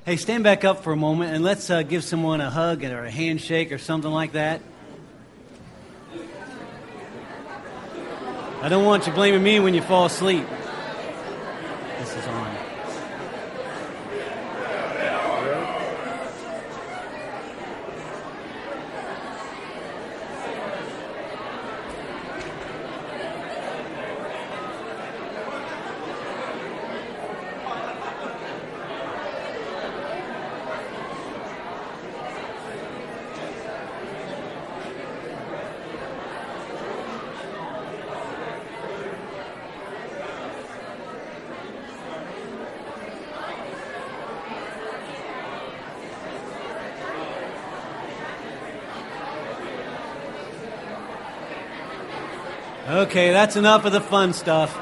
Hey, stand back up for a moment and let's give someone a hug or a handshake or something like that. I don't want you blaming me when you fall asleep. This is on. Okay, that's enough of the fun stuff.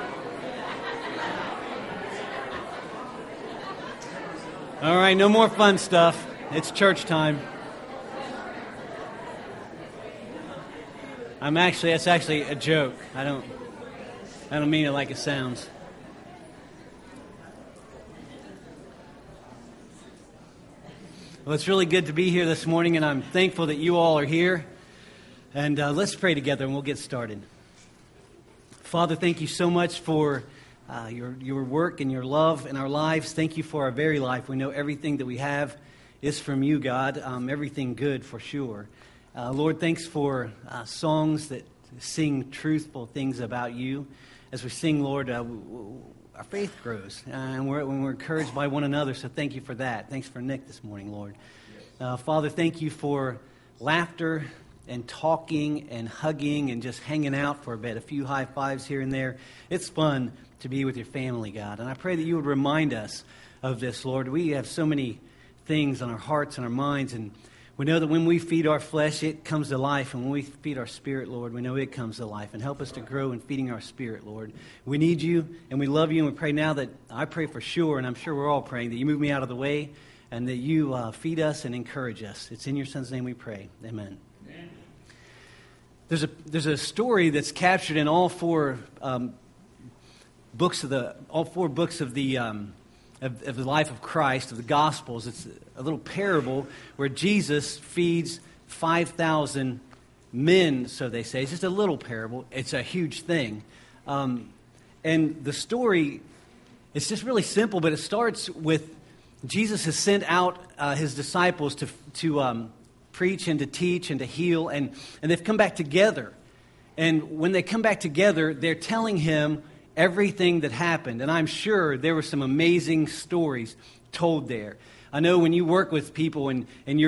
All right, no more fun stuff. It's church time. That's actually a joke. I don't mean it like it sounds. Well, it's really good to be here this morning, and I'm thankful that you all are here. And let's pray together, and we'll get started. Father, thank you so much for your work and your love in our lives. Thank you for our very life. We know everything that we have is from you, God, everything good for sure. Lord, thanks for songs that sing truthful things about you. As we sing, Lord, our faith grows, and we're encouraged by one another, so thank you for that. Thanks for Nick this morning, Lord. Father, thank you for laughter and talking and hugging and just hanging out for a bit, a few high fives here and there. It's fun to be with your family, God. And I pray that you would remind us of this, Lord. We have so many things on our hearts and our minds, and we know that when we feed our flesh, it comes to life. And when we feed our spirit, Lord, we know it comes to life. And help us to grow in feeding our spirit, Lord. We need you, and we love you, and we pray now that I pray for sure, and I'm sure we're all praying, that you move me out of the way and that you feed us and encourage us. It's in your Son's name we pray. Amen. There's a story that's captured in all four books of the life of Christ, of the Gospels. It's a little parable where Jesus feeds 5,000 men, so they say. It's just a little parable. It's a huge thing, and the story, it's just really simple. But it starts with Jesus has sent out his disciples to preach and to teach and to heal, and they've come back together. And when they come back together, they're telling him everything that happened. And I'm sure there were some amazing stories told there. I know when you work with people and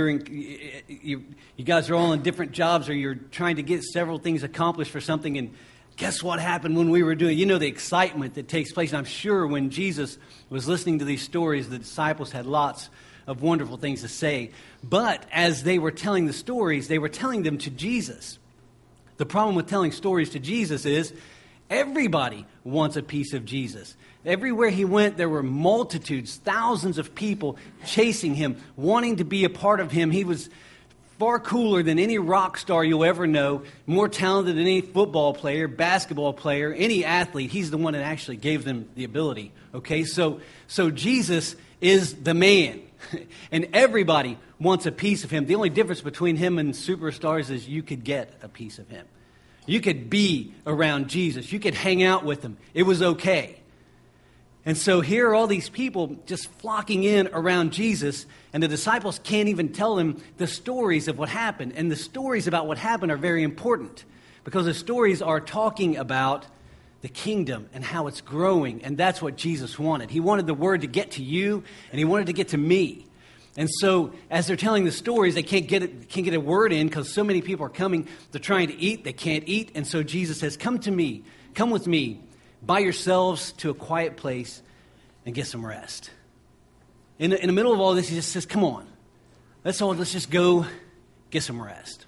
you guys are all in different jobs, or you're trying to get several things accomplished for something, and guess what happened when we were doing, the excitement that takes place. And I'm sure when Jesus was listening to these stories, the disciples had lots of wonderful things to say. But as they were telling the stories, they were telling them to Jesus. The problem with telling stories to Jesus is everybody wants a piece of Jesus. Everywhere he went, there were multitudes, thousands of people chasing him, wanting to be a part of him. He was far cooler than any rock star you'll ever know, more talented than any football player, basketball player, any athlete. He's the one that actually gave them the ability. Okay, so Jesus is the man. And everybody wants a piece of him. The only difference between him and superstars is you could get a piece of him. You could be around Jesus. You could hang out with him. It was okay. And so here are all these people just flocking in around Jesus, and the disciples can't even tell him the stories of what happened. And the stories about what happened are very important, because the stories are talking about the kingdom and how it's growing, and that's what Jesus wanted. He wanted the word to get to you, and he wanted to get to me. And so as they're telling the stories, they can't get a word in because so many people are coming. They're trying to eat. They can't eat. And so Jesus says, come to me. Come with me by yourselves to a quiet place and get some rest. In the middle of all this, he just says, come on. Let's just go get some rest.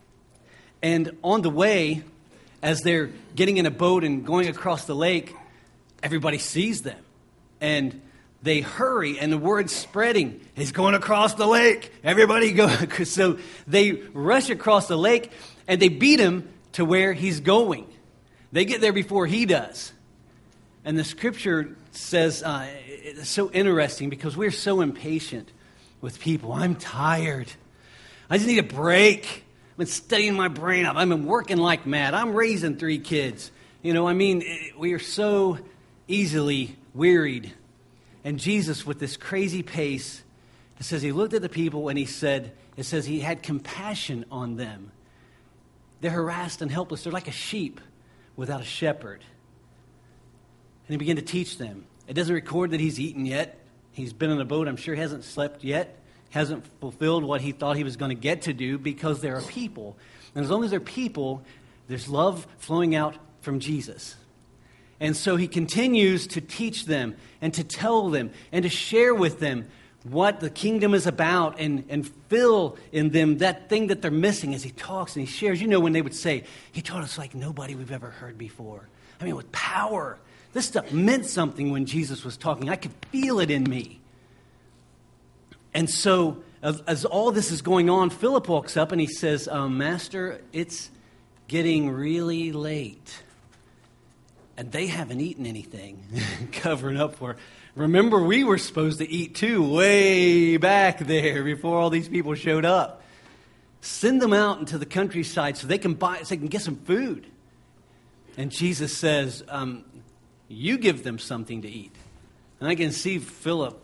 And on the way, as they're getting in a boat and going across the lake, everybody sees them. And they hurry, and the word's spreading. He's going across the lake. Everybody go. So they rush across the lake, and they beat him to where he's going. They get there before he does. And the scripture says, it's so interesting because we're so impatient with people. I'm tired. I just need a break. I've been studying my brain up. I've been working like mad. I'm raising 3 kids. We are so easily wearied. And Jesus, with this crazy pace, it says he looked at the people and it says he had compassion on them. They're harassed and helpless. They're like a sheep without a shepherd. And he began to teach them. It doesn't record that he's eaten yet. He's been on a boat. I'm sure he hasn't slept yet. Hasn't fulfilled what he thought he was going to get to do because there are people. And as long as there are people, there's love flowing out from Jesus. And so he continues to teach them and to tell them and to share with them what the kingdom is about and fill in them that thing that they're missing as he talks and he shares. When they would say, he taught us like nobody we've ever heard before. With power. This stuff meant something when Jesus was talking. I could feel it in me. And so as all this is going on, Philip walks up and he says, Master, it's getting really late. And they haven't eaten anything, covering up for it. Remember, we were supposed to eat too, way back there before all these people showed up. Send them out into the countryside so they can get some food. And Jesus says, you give them something to eat. And I can see Philip,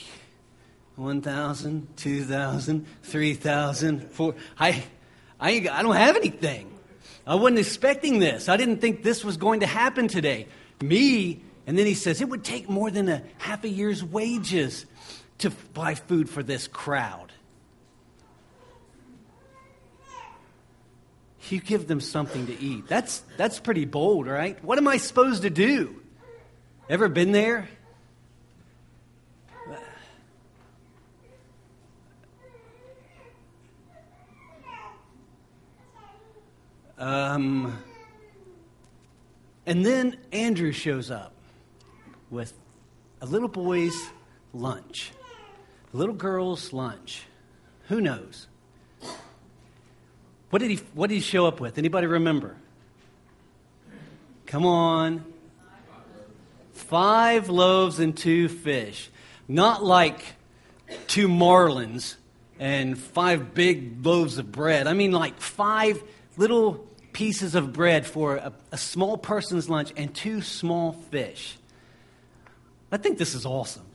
1,000, 2,000, 3,000, 4. I don't have anything. I wasn't expecting this. I didn't think this was going to happen today. And then he says, it would take more than a half a year's wages to buy food for this crowd. You give them something to eat. That's pretty bold, right? What am I supposed to do? Ever been there? And then Andrew shows up with a little boy's lunch, a little girl's lunch. Who knows? What did he show up with? Anybody remember? Come on. 5 loaves and 2 fish. Not like 2 marlins and 5 big loaves of bread. Like 5 little pieces of bread for a small person's lunch and 2 small fish. I think this is awesome.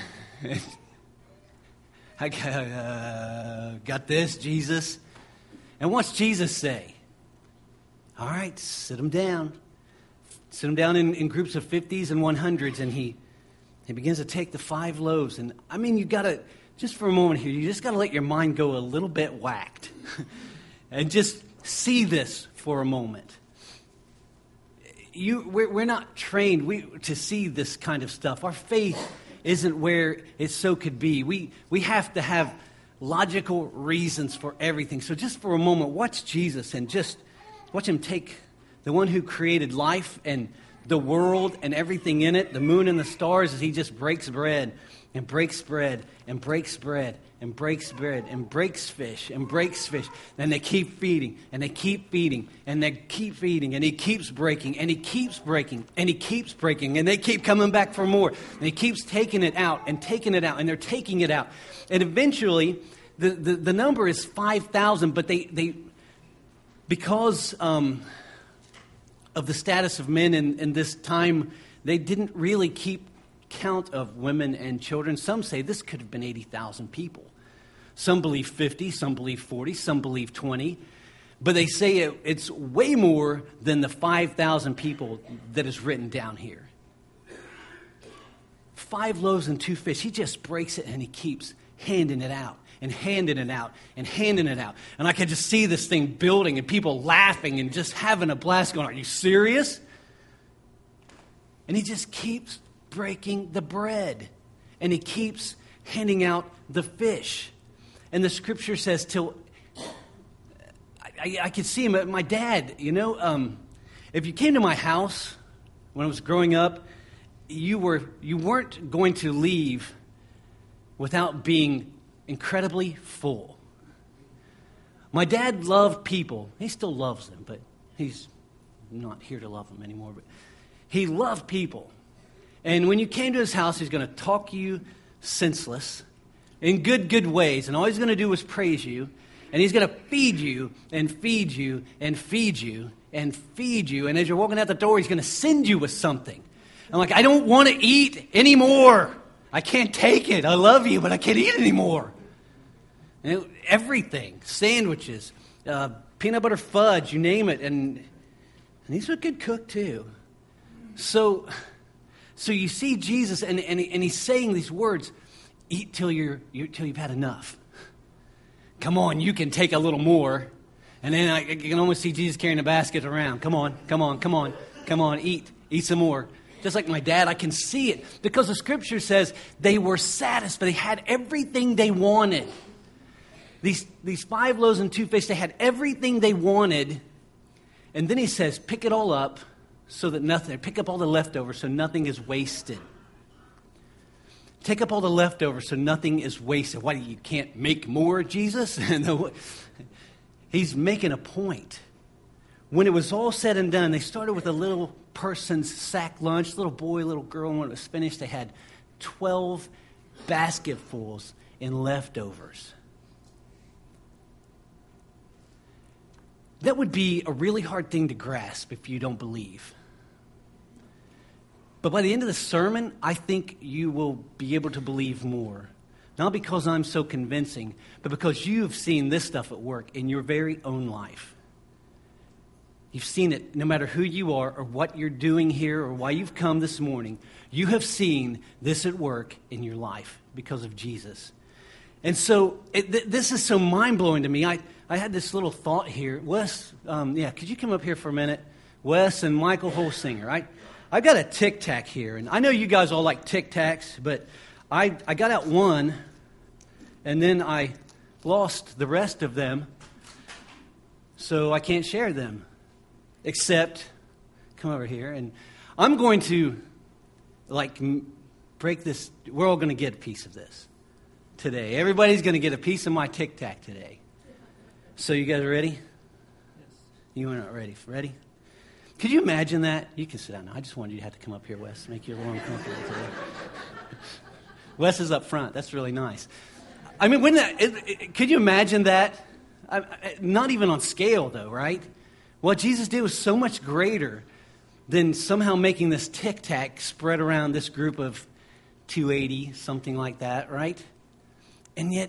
I got this, Jesus. And what's Jesus say? All right, sit them down. Sit them down in groups of 50s and 100s, and he begins to take the 5 loaves. And you got to, just for a moment here, you just got to let your mind go a little bit whacked. And just see this for a moment. We're not trained to see this kind of stuff. Our faith isn't where it so could be. We have to have logical reasons for everything. So just for a moment, watch Jesus and just watch him take the one who created life and the world and everything in it, the moon and the stars, as he just breaks bread and breaks bread and breaks bread and breaks bread and breaks fish and breaks fish. And they keep feeding and they keep feeding and they keep feeding and he keeps breaking and he keeps breaking and he keeps breaking and they keep coming back for more. And he keeps taking it out and they're taking it out. And eventually the number is 5,000, but they because of the status of men in this time, they didn't really keep count of women and children. Some say this could have been 80,000 people. Some believe 50, some believe 40, some believe 20. But they say it's way more than the 5,000 people that is written down here. 5 loaves and 2 fish. He just breaks it and he keeps handing it out and handing it out and handing it out. And I could just see this thing building and people laughing and just having a blast going, are you serious? And he just keeps breaking the bread. And he keeps handing out the fish. And the scripture says till... I could see him, my dad, if you came to my house when I was growing up, you weren't going to leave without being incredibly full. My dad loved people. He still loves them, but he's not here to love them anymore. But he loved people. And when you came to his house, he's going to talk you senseless in good ways. And all he's going to do is praise you. And he's going to feed you and feed you and feed you and feed you. And as you're walking out the door, he's going to send you with something. I'm like, I don't want to eat anymore. I can't take it. I love you, but I can't eat anymore. And everything, sandwiches, peanut butter fudge, you name it. And he's a good cook too. So you see Jesus, and he's saying these words, eat till you've had enough. Come on, you can take a little more. And then I can almost see Jesus carrying a basket around. Come on, eat some more. Just like my dad, I can see it. Because the scripture says they were satisfied. They had everything they wanted. These 5 loaves and 2 fish, they had everything they wanted. And then he says, pick it all up so that nothing, pick up all the leftovers so nothing is wasted. Take up all the leftovers so nothing is wasted. Why, you can't make more, Jesus? He's making a point. When it was all said and done, they started with a little person's sack lunch, little boy, little girl, and when it was finished, they had 12 basketfuls in leftovers. That would be a really hard thing to grasp if you don't believe. But by the end of the sermon, I think you will be able to believe more. Not because I'm so convincing, but because you've seen this stuff at work in your very own life. You've seen it no matter who you are or what you're doing here or why you've come this morning. You have seen this at work in your life because of Jesus. And so this is so mind-blowing to me. I had this little thought here. Wes, could you come up here for a minute? Wes and Michael Holsinger. I've got a Tic Tac here, and I know you guys all like Tic Tacs, but I got out one, and then I lost the rest of them, so I can't share them. Except, come over here, and I'm going to, break this. We're all going to get a piece of this today. Everybody's going to get a piece of my Tic Tac today. So you guys ready? Yes. You are not ready. Ready? Could you imagine that? You can sit down now. I just wanted you to have to come up here, Wes, make you a little uncomfortable today. Wes is up front. That's really nice. I mean, could you imagine that? Not even on scale, though, right? What Jesus did was so much greater than somehow making this Tic Tac spread around this group of 280, something like that, right? And yet,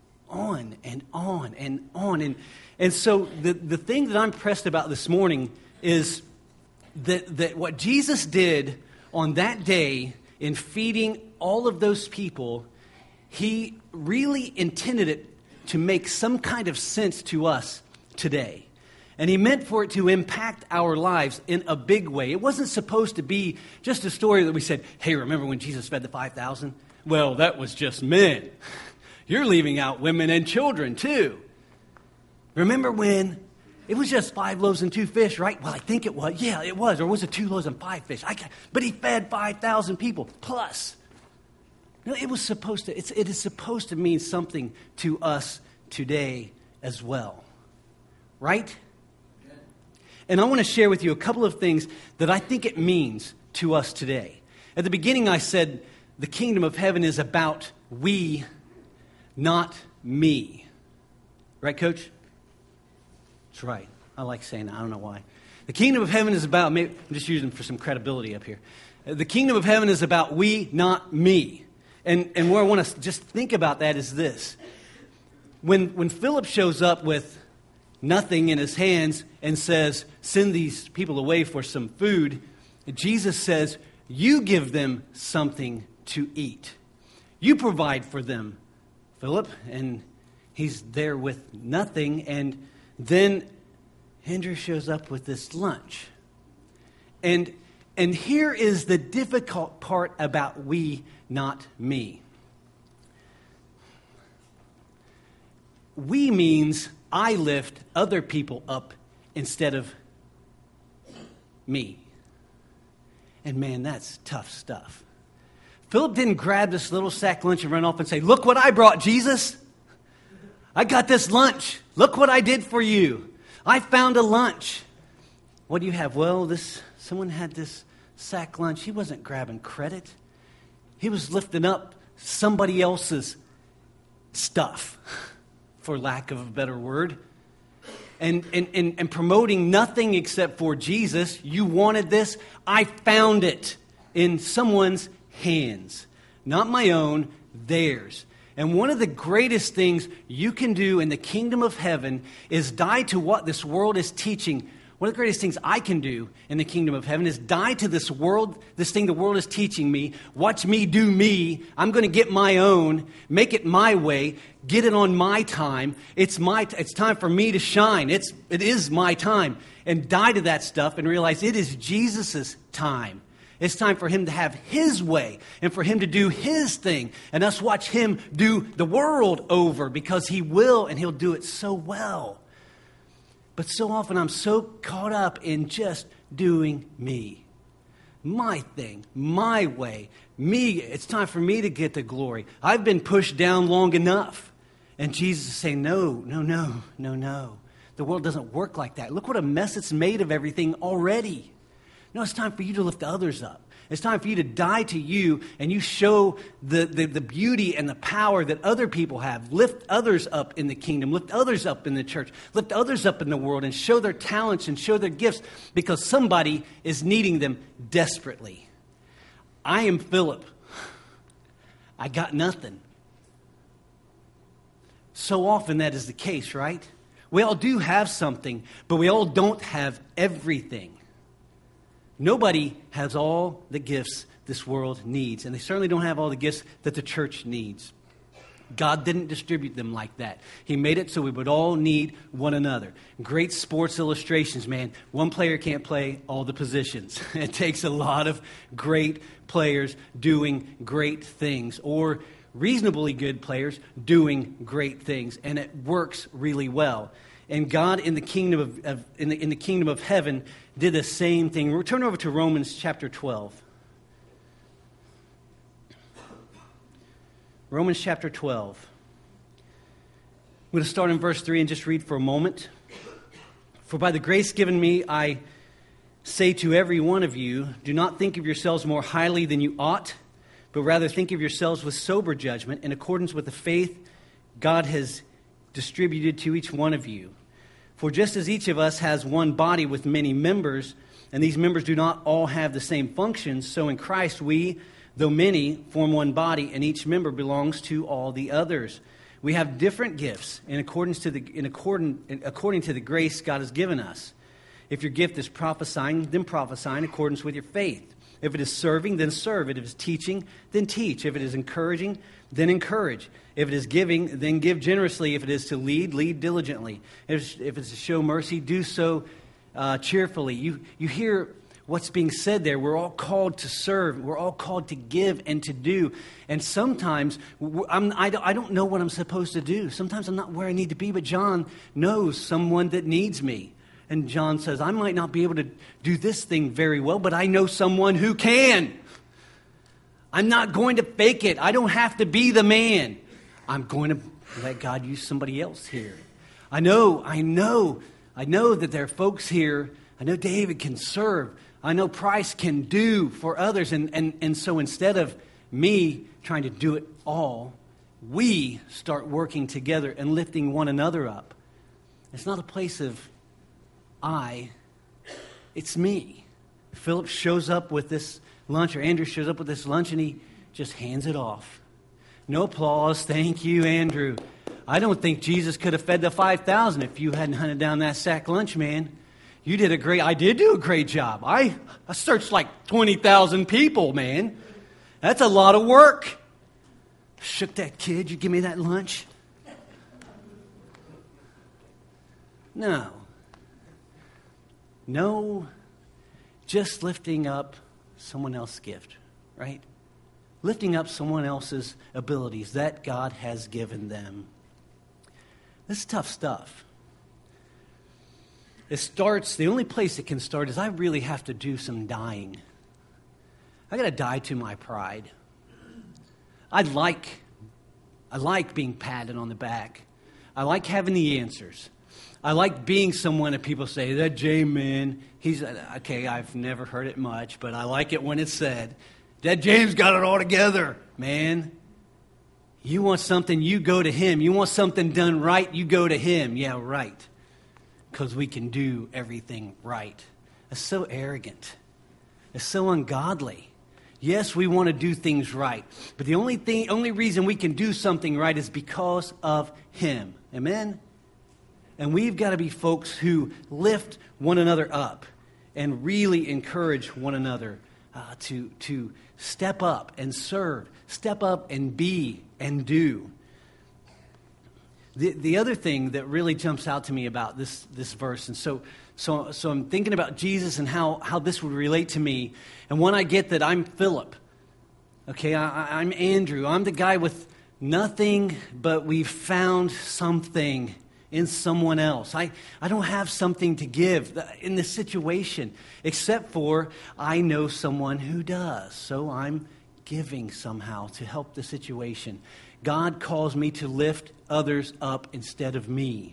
on and on and on. And so the thing that I'm pressed about this morning is that what Jesus did on that day in feeding all of those people, he really intended it to make some kind of sense to us today. And he meant for it to impact our lives in a big way. It wasn't supposed to be just a story that we said, hey, remember when Jesus fed the 5,000? Well, that was just men. You're leaving out women and children too. Remember when it was just 5 loaves and 2 fish, right? Well, I think it was. Yeah, it was. Or was it 2 loaves and 5 fish? But he fed 5,000 people plus. No, it is supposed to mean something to us today as well. Right? And I want to share with you a couple of things that I think it means to us today. At the beginning, I said the kingdom of heaven is about we, not me. Right, Coach? That's right. I like saying that. I don't know why. The kingdom of heaven is about, maybe I'm just using for some credibility up here. The kingdom of heaven is about we, not me. And where I want to just think about that is this. When Philip shows up with nothing in his hands and says, send these people away for some food, Jesus says, you give them something to eat. You provide for them, Philip. And he's there with nothing. And then Andrew shows up with this lunch. And here is the difficult part about we, not me. We means I lift other people up instead of me. And man, that's tough stuff. Philip didn't grab this little sack lunch and run off and say, look what I brought, Jesus. I got this lunch. Look what I did for you. I found a lunch. What do you have? Well, someone had this sack lunch, he wasn't grabbing credit. He was lifting up somebody else's stuff, for lack of a better word, and promoting nothing except for Jesus. You wanted this? I found it in someone's hands. Not my own, theirs. And one of the greatest things you can do in the kingdom of heaven is die to what this world is teaching. One of the greatest things I can do in the kingdom of heaven is die to this world, this thing the world is teaching me. Watch me do me. I'm going to get my own, make it my way, get it on my time. It's time for me to shine. It is my time. And die to that stuff and realize it is Jesus' time. It's time for him to have his way and for him to do his thing. And us watch him do the world over, because he will, and he'll do it so well. But so often I'm so caught up in just doing me. My thing, my way, me. It's time for me to get the glory. I've been pushed down long enough. And Jesus is saying, no. The world doesn't work like that. Look what a mess it's made of everything already. No, it's time for you to lift others up. It's time for you to die to you, and you show the beauty and the power that other people have. Lift others up in the kingdom. Lift others up in the church. Lift others up in the world and show their talents and show their gifts, because somebody is needing them desperately. I am Philip. I got nothing. So often that is the case, right? We all do have something, but we all don't have everything. Nobody has all the gifts this world needs, and they certainly don't have all the gifts that the church needs. God didn't distribute them like that. He made it so we would all need one another. Great sports illustrations, man. One player can't play all the positions. It takes a lot of great players doing great things, or reasonably good players doing great things, and it works really well. And God in the kingdom in the kingdom of heaven did the same thing. We'll turn over to Romans chapter 12. Romans chapter 12. I'm going to start in verse 3 and just read for a moment. For by the grace given me, I say to every one of you, do not think of yourselves more highly than you ought, but rather think of yourselves with sober judgment in accordance with the faith God has distributed to each one of you. For just as each of us has one body with many members, and these members do not all have the same functions, so in Christ we, though many, form one body, and each member belongs to all the others. We have different gifts according to the grace God has given us. If your gift is prophesying, then prophesy in accordance with your faith. If it is serving, then serve. If it is teaching, then teach. If it is encouraging, then encourage. If it is giving, then give generously. If it is to lead, lead diligently. If it's to show mercy, do so cheerfully. You hear what's being said there. We're all called to serve. We're all called to give and to do. And sometimes I don't know what I'm supposed to do. Sometimes I'm not where I need to be, but John knows someone that needs me. And John says, I might not be able to do this thing very well, but I know someone who can. I'm not going to fake it. I don't have to be the man. I'm going to let God use somebody else here. I know that there are folks here. I know David can serve. I know Price can do for others. And so instead of me trying to do it all, we start working together and lifting one another up. It's not a place of it's me. Philip shows up with this lunch, or Andrew shows up with this lunch, and he just hands it off. No applause. Thank you, Andrew. I don't think Jesus could have fed the 5,000 if you hadn't hunted down that sack lunch, man. I did do a great job. I searched like 20,000 people, man. That's a lot of work. Shook that kid. You give me that lunch? No, just lifting up someone else's gift, right? Lifting up someone else's abilities that God has given them. This is tough stuff. The only place it can start is I really have to do some dying. I got to die to my pride. I like being patted on the back. I like having the answers. I like being someone that people say, that Jay man, he's, okay, I've never heard it much, but I like it when it's said, that James got it all together, man. You want something, you go to him. You want something done right, you go to him. Yeah, right. Because we can do everything right. It's so arrogant. It's so ungodly. Yes, we want to do things right. But the only reason we can do something right is because of him. Amen? And we've got to be folks who lift one another up and really encourage one another to step up and serve, step up and be and do. The other thing that really jumps out to me about this verse, and so I'm thinking about Jesus and how this would relate to me. And when I get that I'm Philip, okay, I'm Andrew, I'm the guy with nothing, but we've found something in someone else. I don't have something to give in this situation, except for I know someone who does. So I'm giving somehow to help the situation. God calls me to lift others up instead of me.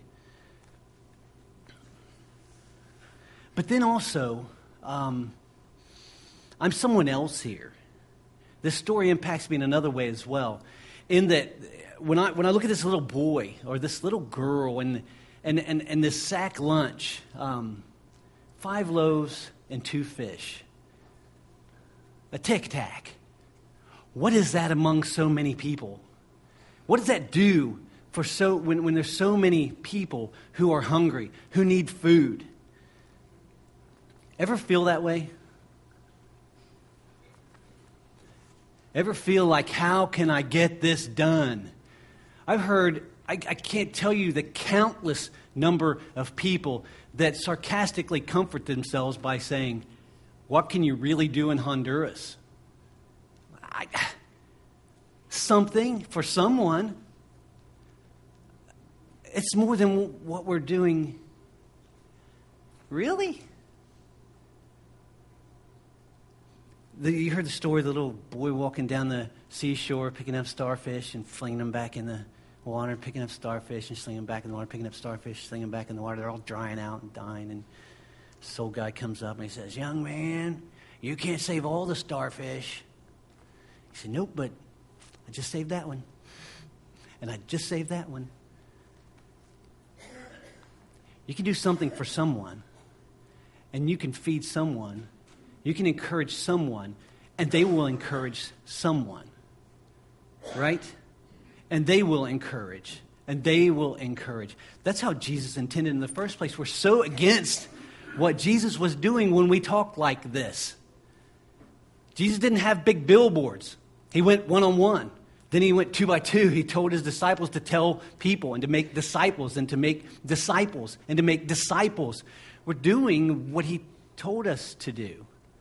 But then also, I'm someone else here. This story impacts me in another way as well, in that when I look at this little boy or this little girl and this sack lunch, 5 loaves and 2 fish, a tic-tac. What is that among so many people? What does that do for when there's so many people who are hungry, who need food? Ever feel that way? Ever feel like, how can I get this done? I've heard, I can't tell you the countless number of people that sarcastically comfort themselves by saying, what can you really do in Honduras? Something for someone. It's more than what we're doing. Really? You heard the story of the little boy walking down the seashore, picking up starfish and flinging them back in the water, picking up starfish and slinging them back in the water, picking up starfish, slinging them back in the water. They're all drying out and dying. And this old guy comes up and he says, young man, you can't save all the starfish. He said, nope, but I just saved that one. And I just saved that one. You can do something for someone, and you can feed someone. You can encourage someone, and they will encourage someone. Right? And they will encourage, and they will encourage. That's how Jesus intended in the first place. We're so against what Jesus was doing when we talk like this. Jesus didn't have big billboards. He went one-on-one. Then he went 2 by 2. He told his disciples to tell people and to make disciples and to make disciples and to make disciples. We're doing what he told us to do.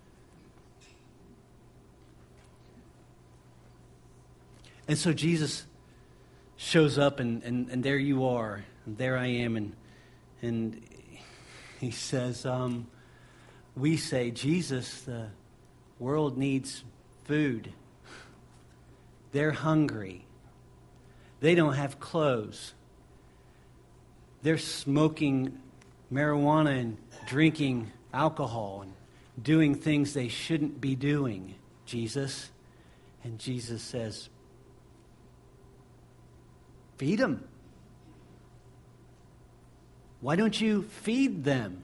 And so Jesus shows up and there you are. And there I am. And he says, we say, Jesus, the world needs food. They're hungry. They don't have clothes. They're smoking marijuana and drinking alcohol and doing things they shouldn't be doing, Jesus. And Jesus says, feed them. Why don't you feed them?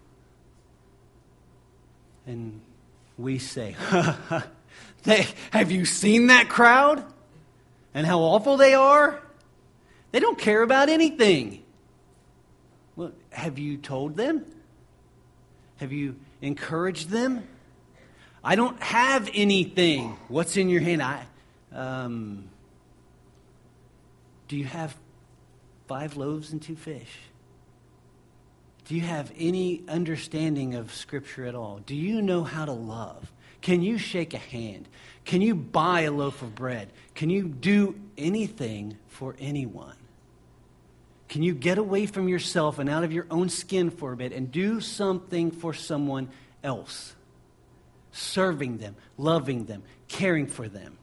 And we say, have you seen that crowd? And how awful they are? They don't care about anything. Well, have you told them? Have you encouraged them? I don't have anything. What's in your hand? Do you have 5 loaves and 2 fish? Do you have any understanding of Scripture at all? Do you know how to love? Can you shake a hand? Can you buy a loaf of bread? Can you do anything for anyone? Can you get away from yourself and out of your own skin for a bit and do something for someone else? Serving them, loving them, caring for them.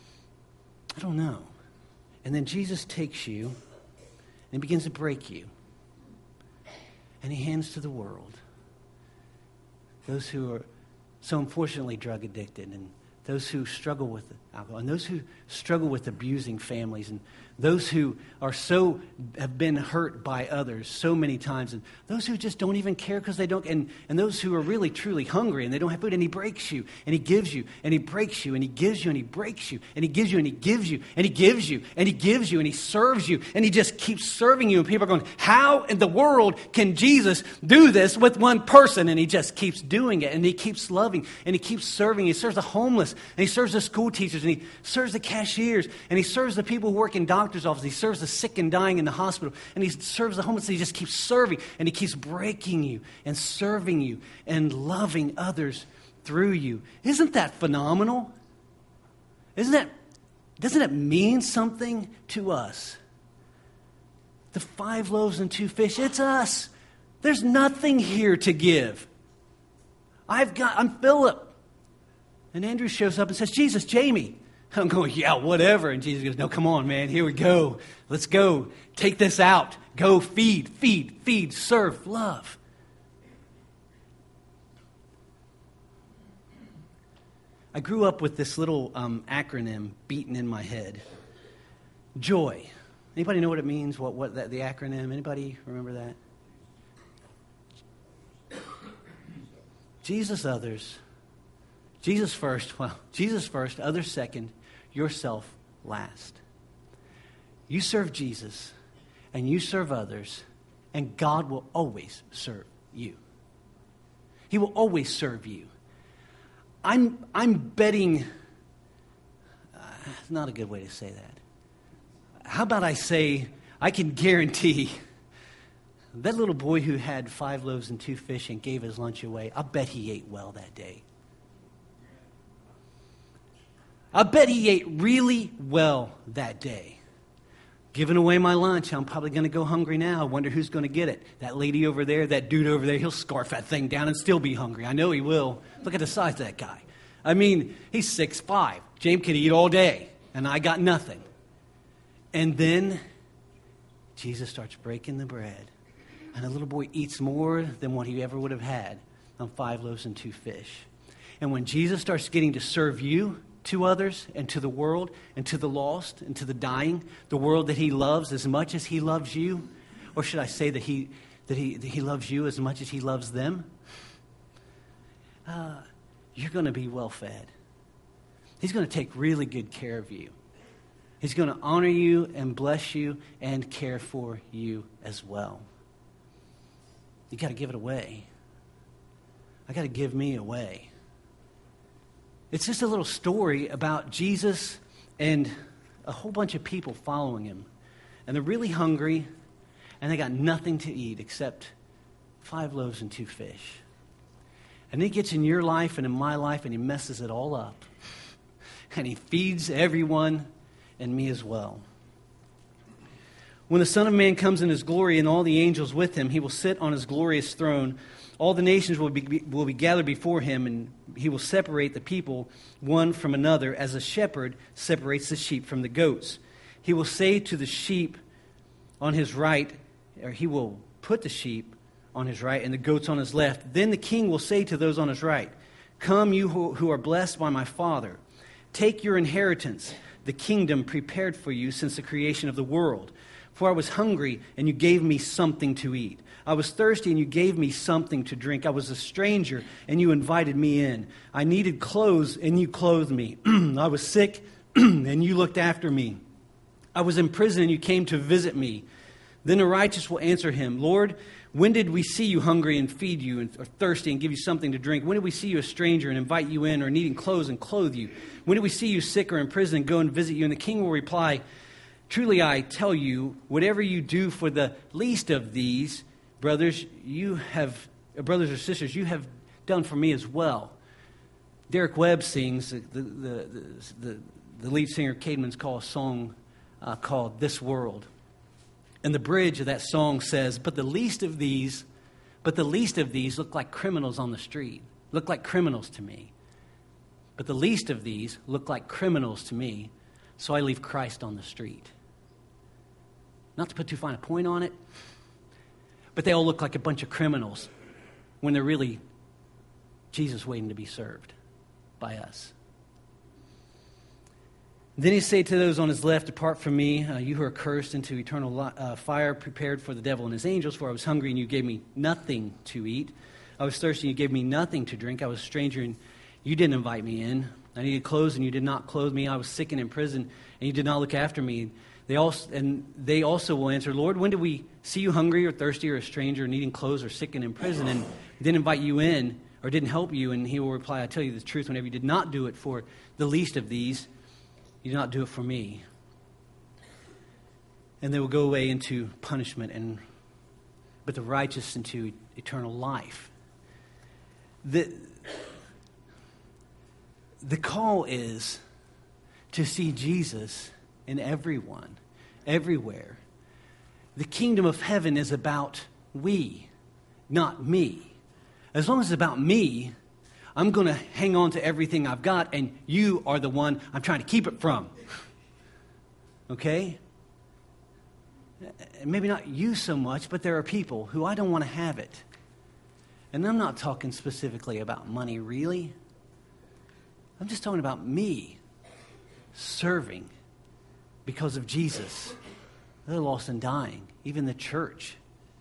I don't know. And then Jesus takes you and begins to break you. and he hands to the world. Those who are so unfortunately drug addicted, and those who struggle with alcohol, and those who struggle with abusing families, and those who have been hurt by others so many times, and those who just don't even care because they don't, and those who are really truly hungry and they don't have food, and he breaks you, and he gives you, and he breaks you, and he gives you, and he breaks you, and he gives you, and he gives you, and he gives you, and he gives you, and he serves you, and he just keeps serving you, and people are going, how in the world can Jesus do this with one person? And he just keeps doing it, and he keeps loving, and he keeps serving. He serves the homeless, and he serves the school teachers, and he serves the cashiers, and he serves the people who work in doctors' offices. He serves the sick and dying in the hospital, and he serves the homeless. And he just keeps serving, and he keeps breaking you and serving you and loving others through you. Isn't that phenomenal? Doesn't it mean something to us? The 5 loaves and 2 fish, it's us. There's nothing here to give. I'm Philip. And Andrew shows up and says, Jesus, Jamie. I'm going, yeah, whatever. And Jesus goes, no, come on, man. Here we go. Let's go. Take this out. Go feed, serve, love. I grew up with this little acronym beaten in my head. JOY. Anybody know what it means? What the acronym? Anybody remember that? Jesus, others. Jesus first, others second, yourself last. You serve Jesus, and you serve others, and God will always serve you. He will always serve you. I'm betting, not a good way to say that. How about I say, I can guarantee that little boy who had 5 loaves and 2 fish and gave his lunch away, I bet he ate well that day. I bet he ate really well that day. Giving away my lunch, I'm probably going to go hungry now. I wonder who's going to get it. That lady over there, that dude over there, he'll scarf that thing down and still be hungry. I know he will. Look at the size of that guy. I mean, he's 6'5". James could eat all day, and I got nothing. And then Jesus starts breaking the bread, and the little boy eats more than what he ever would have had on 5 loaves and 2 fish. And when Jesus starts getting to serve you, to others and to the world and to the lost and to the dying, the world that he loves as much as he loves you, or should I say that he loves you as much as he loves them, you're going to be well fed. He's going to take really good care of you. He's going to honor you and bless you and care for you as well. You got to give it away. I got to give me away. It's just a little story about Jesus and a whole bunch of people following him. And they're really hungry, and they got nothing to eat except 5 loaves and 2 fish. And he gets in your life and in my life, and he messes it all up. And he feeds everyone, and me as well. When the Son of Man comes in his glory and all the angels with him, he will sit on his glorious throne. All the nations will be gathered before him, and he will separate the people one from another as a shepherd separates the sheep from the goats. He will say to the sheep on his right, or he will put the sheep on his right and the goats on his left. Then the king will say to those on his right, come, you who are blessed by my Father. Take your inheritance, the kingdom prepared for you since the creation of the world. For I was hungry, and you gave me something to eat. I was thirsty, and you gave me something to drink. I was a stranger, and you invited me in. I needed clothes, and you clothed me. I was sick, and you looked after me. I was in prison, and you came to visit me. Then the righteous will answer him, Lord, when did we see you hungry and feed you, or thirsty and give you something to drink? When did we see you a stranger and invite you in, or needing clothes and clothe you? When did we see you sick or in prison and go and visit you? And the king will reply, truly I tell you, whatever you do for the least of these, brothers or sisters, you have done for me as well. Derek Webb sings, the lead singer of Caedmon's Call, a song called This World. And the bridge of that song says, but the least of these look like criminals on the street, look like criminals to me. But the least of these look like criminals to me, so I leave Christ on the street. Not to put too fine a point on it, but they all look like a bunch of criminals when they're really Jesus waiting to be served by us. Then he said to those on his left, "Depart from me, you who are cursed, into eternal fire prepared for the devil and his angels. For I was hungry, and you gave me nothing to eat. I was thirsty, and you gave me nothing to drink. I was a stranger, and you didn't invite me in. I needed clothes, and you did not clothe me. I was sick and in prison, and you did not look after me." They also will answer, "Lord, when did we see you hungry or thirsty or a stranger, or needing clothes or sick and in prison, and didn't invite you in or didn't help you?" And he will reply, "I tell you the truth, whenever you did not do it for the least of these, you did not do it for me." And they will go away into punishment, but the righteous into eternal life. The call is to see Jesus in everyone, everywhere. The kingdom of heaven is about we, not me. As long as it's about me, I'm going to hang on to everything I've got, and you are the one I'm trying to keep it from. Okay? Maybe not you so much, but there are people who I don't want to have it. And I'm not talking specifically about money, really. I'm just talking about me serving because of Jesus. They're lost and dying, even the church.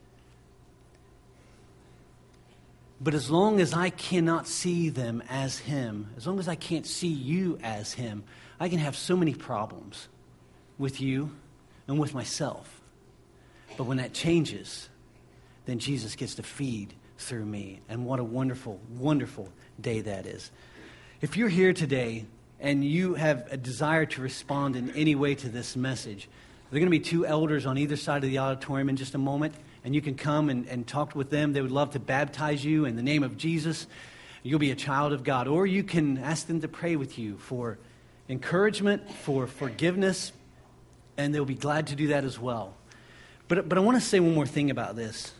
But as long as I cannot see them as him, as long as I can't see you as him, I can have so many problems with you and with myself. But when that changes, then Jesus gets to feed through me. And what a wonderful, wonderful day that is. If you're here today and you have a desire to respond in any way to this message, there are going to be two elders on either side of the auditorium in just a moment. And you can come and talk with them. They would love to baptize you in the name of Jesus. You'll be a child of God. Or you can ask them to pray with you for encouragement, for forgiveness, and they'll be glad to do that as well. But I want to say one more thing about this.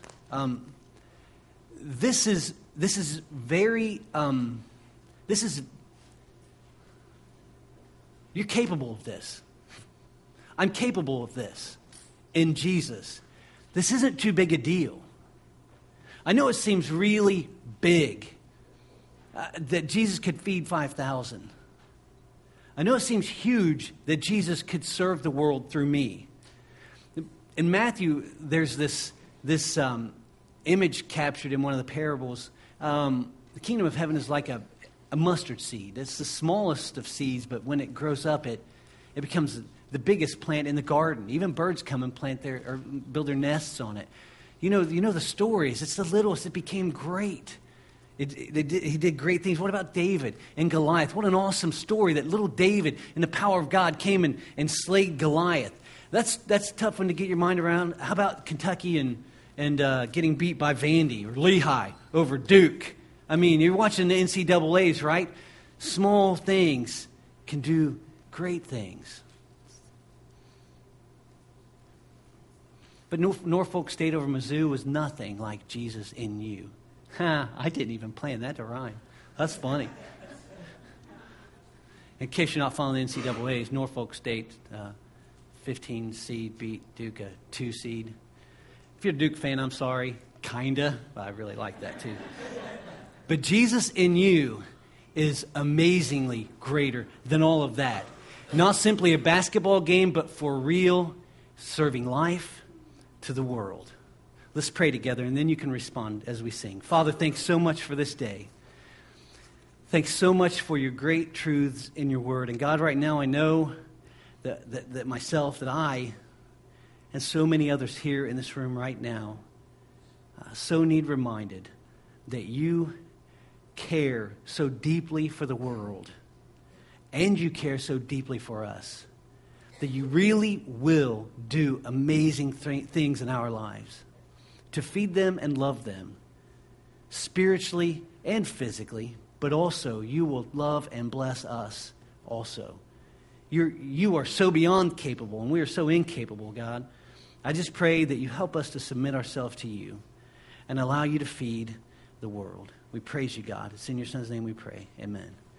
This is you're capable of this. I'm capable of this in Jesus. This isn't too big a deal. I know it seems really big that Jesus could feed 5,000. I know it seems huge that Jesus could serve the world through me. In Matthew, there's this image captured in one of the parables. The kingdom of heaven is like a mustard seed. It's the smallest of seeds, but when it grows up, it becomes the biggest plant in the garden. Even birds come and plant or build their nests on it. You know the stories. It's the littlest. It became great. He did great things. What about David and Goliath? What an awesome story that little David, in the power of God, came and slayed Goliath. That's a tough one to get your mind around. How about Kentucky and getting beat by Vandy or Lehigh over Duke? I mean, you're watching the NCAAs, right? Small things can do great things. But Norfolk State over Mizzou was nothing like Jesus in you. I didn't even plan that to rhyme. That's funny. In case you're not following the NCAAs, Norfolk State, 15 seed, beat Duke, a 2 seed. If you're a Duke fan, I'm sorry. Kinda. But I really like that too. But Jesus in you is amazingly greater than all of that. Not simply a basketball game, but for real, serving life to the world. Let's pray together, and then you can respond as we sing. Father, thanks so much for this day. Thanks so much for your great truths in your word. And God, right now I know that myself, that I, and so many others here in this room right now, so need reminded that you care so deeply for the world, and you care so deeply for us, that you really will do amazing things in our lives to feed them and love them spiritually and physically, but also you will love and bless us also. You are so beyond capable, and we are so incapable, God. I just pray that you help us to submit ourselves to you and allow you to feed the world. We praise you, God. It's in your Son's name we pray. Amen.